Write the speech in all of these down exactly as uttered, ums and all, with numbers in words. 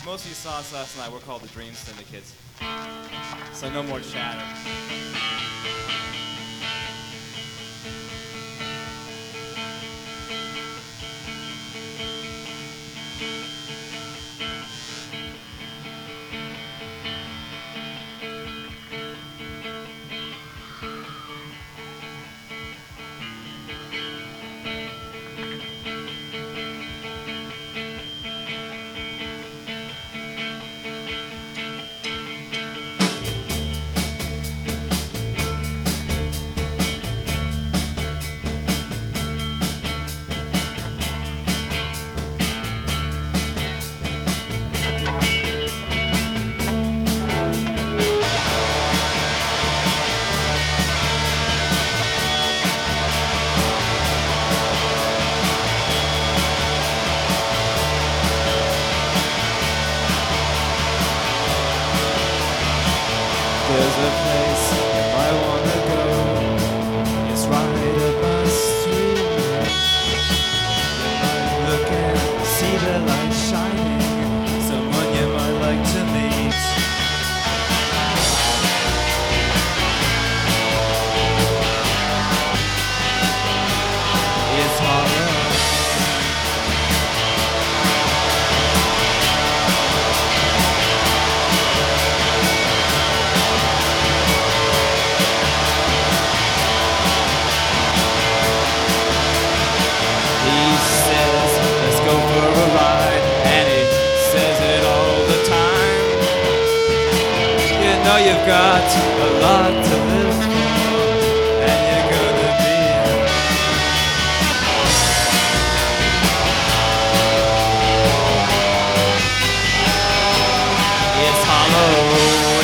most of you saw us last night. We're called the Dream Syndicates. So no more chatter. There's a place I wanna go. It's right up my street. Look and see the light shining. Someone you might like to meet. It's Halloween. You've got a lot to live for, and you're gonna be it's Halloween.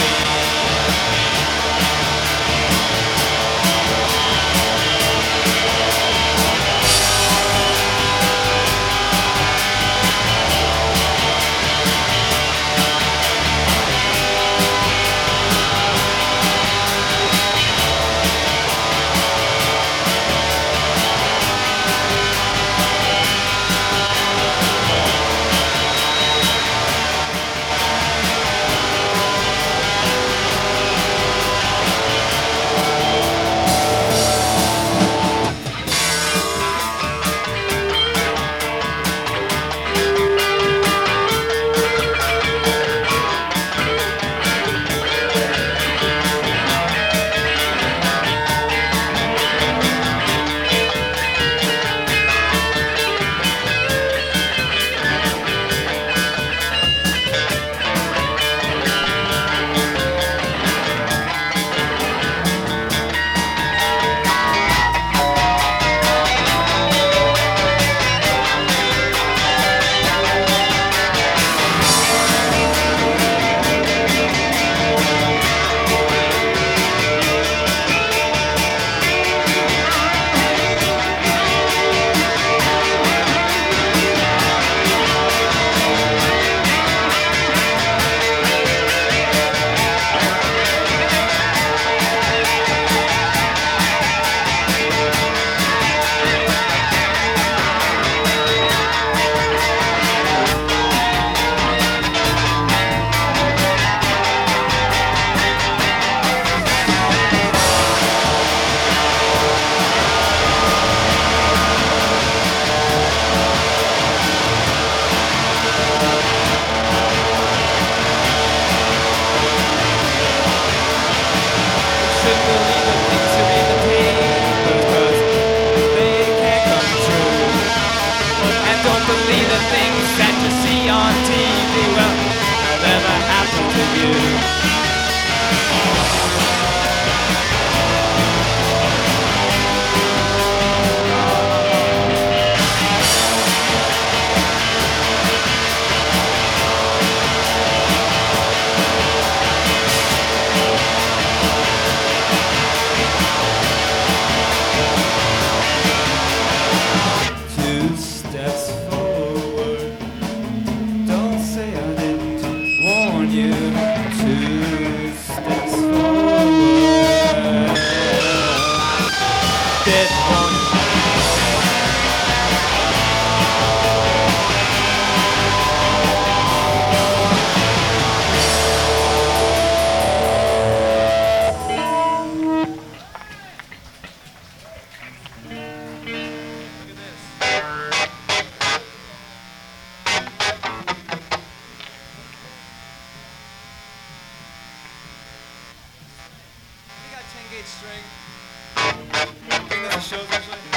string. I think that's the shows actually.